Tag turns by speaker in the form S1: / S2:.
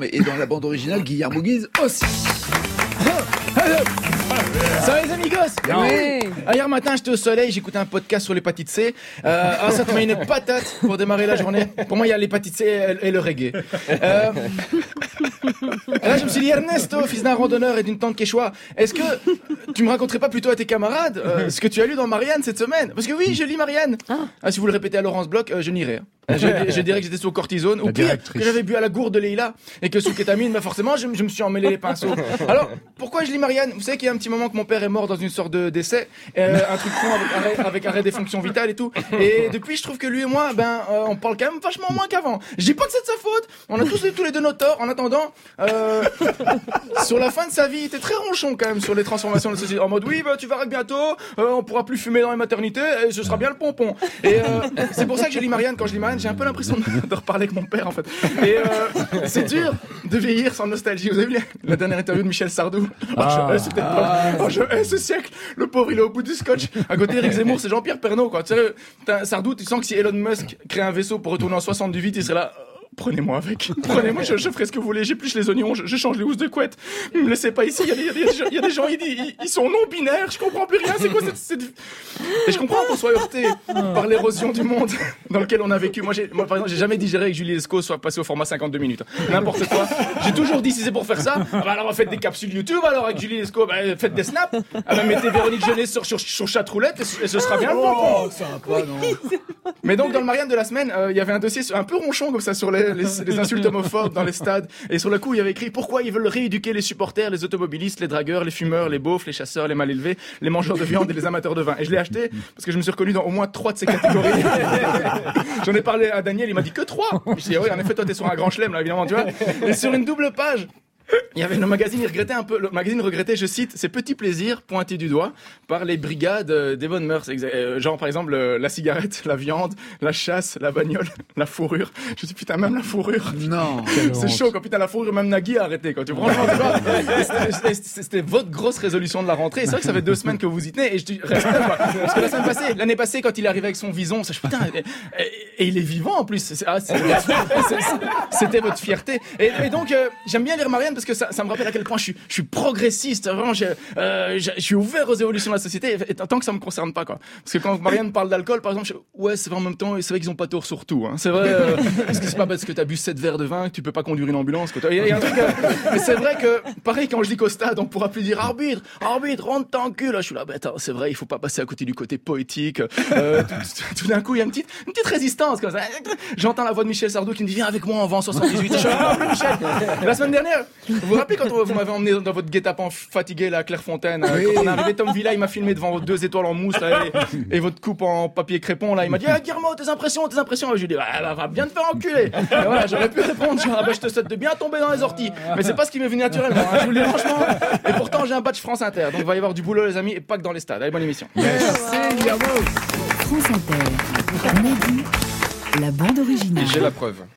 S1: et dans la bande originale, Guillermo Guise aussi.
S2: Ça va les amigos?
S3: Oui.
S2: Hier matin, j'étais au soleil, j'écoutais un podcast sur l'hépatite C. Ça te met une patate pour démarrer la journée. Pour moi, il y a l'hépatite C et le reggae. Là, je me suis dit, Ernesto, fils d'un randonneur et d'une tante quechua, est-ce que tu me raconterais pas plutôt à tes camarades ce que tu as lu dans Marianne cette semaine? Parce que oui, je lis Marianne. Si vous le répétez à Laurence Bloch, je nierai. Je dirais que j'étais sous cortisone, ou pire, que j'avais bu à la gourde de Leïla, et que sous kétamine, forcément, je me suis emmêlé les pinceaux. Alors, pourquoi je lis Marianne? Vous savez qu'il y a un petit moment que mon père est mort dans une sorte de décès, un truc con avec arrêt des fonctions vitales et tout. Et depuis, je trouve que lui et moi, on parle quand même vachement moins qu'avant. Je dis pas que c'est de sa faute, on a tous les deux nos torts. En attendant, sur la fin de sa vie, il était très ronchon quand même sur les transformations de la société. En mode, oui, tu verras que bientôt, on pourra plus fumer dans les maternités, et ce sera bien le pompon. Et c'est pour ça que je lis Marianne. Quand je lis Marianne, j'ai un peu l'impression de reparler avec mon père, en fait. Et c'est dur de vieillir sans nostalgie. Vous avez vu la dernière interview de Michel Sardou? C'était ce siècle, le pauvre, il est au bout du scotch. À côté, Éric Zemmour, c'est Jean-Pierre Pernaut, quoi. Tu sais, Sardou, tu sens que si Elon Musk crée un vaisseau pour retourner en 78, il serait là. Prenez-moi avec. Prenez-moi, je ferai ce que vous voulez. J'épluche les oignons, je change les housses de couette. Ne me laissez pas ici. Il y a des gens, ils sont non-binaires. Je comprends plus rien. C'est quoi cette... Et je comprends qu'on soit heurté par l'érosion du monde dans lequel on a vécu. Moi, par exemple, j'ai jamais digéré que Julie Lescaut soit passée au format 52 minutes. N'importe quoi. J'ai toujours dit, si c'est pour faire ça, alors faites des capsules YouTube, alors avec Julie Lescaut, faites des snaps. Mettez Véronique Jeunet sur chatroulette et ce sera bien le bon.
S1: Sympa, non?
S2: Mais donc, dans le Marianne de la semaine, il y avait un dossier un peu ronchon comme ça sur les insultes homophobes dans les stades. Et sur le coup, il y avait écrit pourquoi ils veulent rééduquer les supporters, les automobilistes, les dragueurs, les fumeurs, les beaufs, les chasseurs, les mal élevés, les mangeurs de viande et les amateurs de vin. Et je l'ai acheté parce que je me suis reconnu dans au moins 3 de ces catégories. J'en ai parlé à Daniel, il m'a dit que 3. Je dis oui, en effet, toi t'es sur un grand chelem là, évidemment, tu vois. Et sur une double page, il y avait le magazine, le magazine regrettait, je cite, ces petits plaisirs pointés du doigt par les brigades des bonnes mœurs. Genre, par exemple, la cigarette, la viande, la chasse, la bagnole, la fourrure. Je dis, putain, même la fourrure.
S1: Non.
S2: C'est chaud, quand putain, la fourrure, même Nagui a arrêté, quoi. Tu franchement, c'était votre grosse résolution de la rentrée. Et c'est vrai que ça fait 2 semaines que vous y tenez. Et je dis, respect, quoi. Parce que l'année passée, quand il est arrivé avec son vison, putain, et il est vivant, en plus. C'était votre fierté. Et donc, j'aime bien lire Marianne parce que ça me rappelle à quel point je suis progressiste. Vraiment, je suis ouvert aux évolutions de la société, et tant que ça me concerne pas, quoi. Parce que quand Marianne parle d'alcool, par exemple, c'est vrai, en même temps, c'est vrai qu'ils ont pas tort sur tout, hein. C'est vrai, parce que c'est pas parce que t'as bu 7 verres de vin que tu peux pas conduire une ambulance, quoi. Il y a un truc, mais c'est vrai que, pareil, quand je dis qu'au stade, on pourra plus dire arbitre, rentre ton cul, là, je suis là, attends, c'est vrai, il faut pas passer à côté du côté poétique. Tout d'un coup, il y a une petite résistance, comme ça. J'entends la voix de Michel Sardou qui me dit, viens avec moi, on va en 78. Je suis là, Michel. Et la semaine dernière, vous vous rappelez quand vous m'avez emmené dans votre guet-apens fatigué là, à Clairefontaine,
S1: oui.
S2: Quand on est arrivé, Tom Villa, il m'a filmé devant vos 2 étoiles en mousse là, et votre coupe en papier crépon là, il m'a dit Guillermo, tes impressions. Et je lui ai dit va bien te faire enculer. Et voilà, j'aurais pu répondre je te souhaite de bien tomber dans les orties, mais c'est pas ce qui m'est venu naturellement, hein, je vous le dis franchement. Et pourtant j'ai un badge France Inter, donc il va y avoir du boulot les amis, et pas que dans les stades. Allez, bonne émission.
S1: Merci, Guillermo.
S4: France Inter. Midi, la bande originale.
S5: Et j'ai la preuve.